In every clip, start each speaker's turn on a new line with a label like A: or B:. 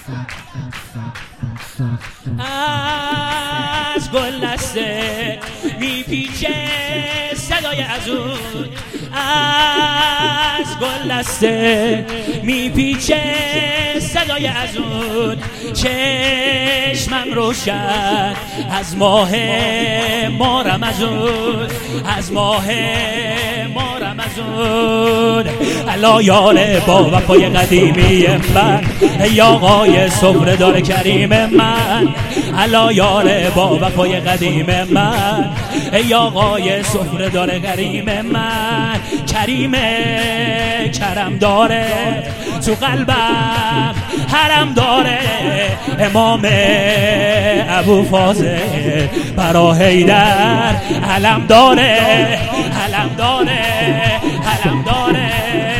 A: از گل دسته میپیچه صدای ازون، از گل دسته میپیچه صدای ازون، چشمم روشن از ماه ما رمضان، از ماه ما رمضان. الا یار با وفای قدیمی من، ای آقای سفره دار کریم من، الا یار با وفای قدیم من، ای آقای سفره دار کریم من. کریم کرم داره تو قلبم حرم داره، امام ابو فاضل برا حیدر علم داره، علم داره، علم داره.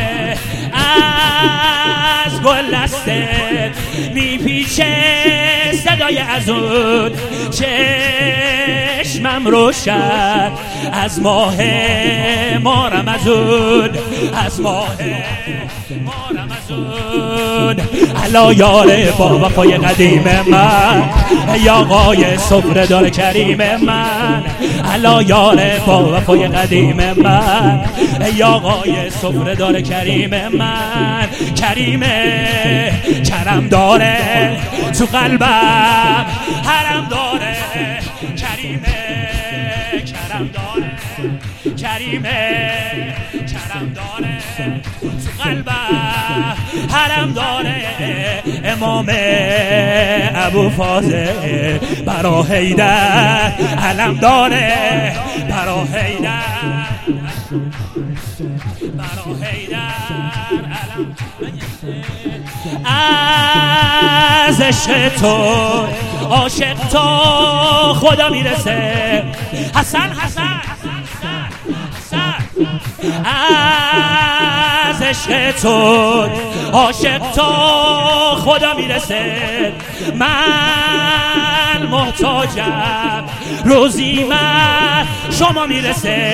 A: از گل دسته میپیچه صدای ازون، چشمم روشن از ماه ما رمضان، از ماه ما رمضان. الا یار با وفای قدیم من، ای آقای سفره دار کریم من، الا یار با وفای قدیم من، ای آقای سفره دار کریم من. کریم کرم داره تو قلبم حرم داره، کریم کرم داره، کریم کرم داره تو قلبم حرم داره، امام ابو فاضل برا حیدر علم داره، برا حیدر، برا حیدر علم. از عشق تو عاشق تو خدا میرسه، حسن حسن حسن. از عشق تو عاشق تو خدا میرسه، من محتاجم روزی من شما میرسه،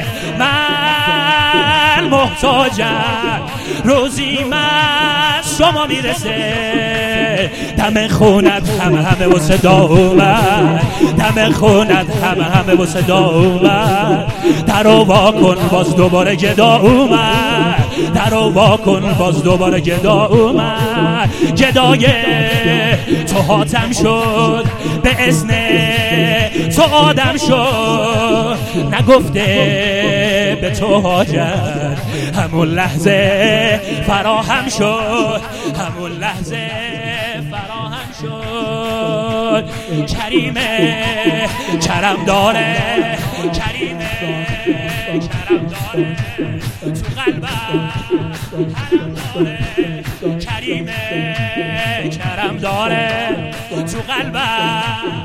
A: من محتاجم روزی من شما میرسه. دم خونت همه و صدا اومد، دم خونت همه و صدا اومد. درو وا کن باز دوباره گدا اومد، درو وا کن باز دوباره گدا اومد. گدای تو حاتم شد به اذن تو آدم شد، نگفته به تو حاجت همون لحظه فراهم شد، همون لحظه فراهم شد. کریم کرم داره، کریم کرم داره تو قلبم حرم داره، کریم کرم داره تو قلبم.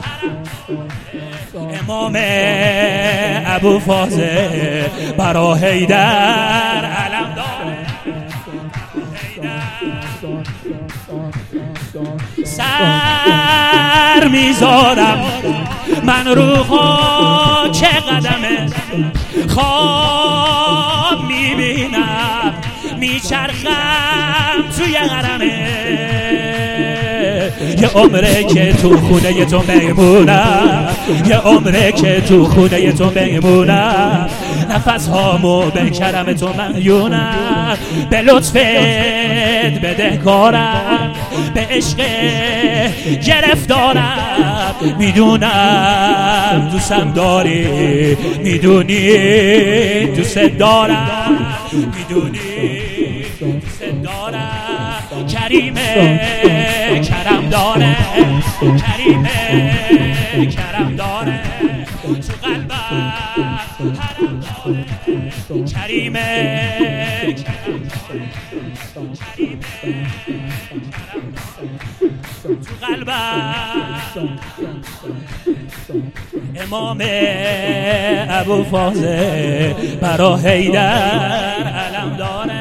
A: امام ابو فاضل برا حیدر علم داره، سر میذارم من رو خاک قدمه، خواب میبینم میچرخم توی حرمه. یه عمره که تو خونه تو میمونم، یه عمره که تو خونه تو میمونم، نفس هامو به کرم تو مدیونم، به لطفت بدهکارم، به عشق گرفتارم. میدونم دوستم داری، میدونی دوست دارم، میدونی دوست دارم. کریم کرم داره، کریم کرم داره تو قلبم حرم داره، کریم کرم تو قلبم. امام ابو فاضل برا حیدر علم داره.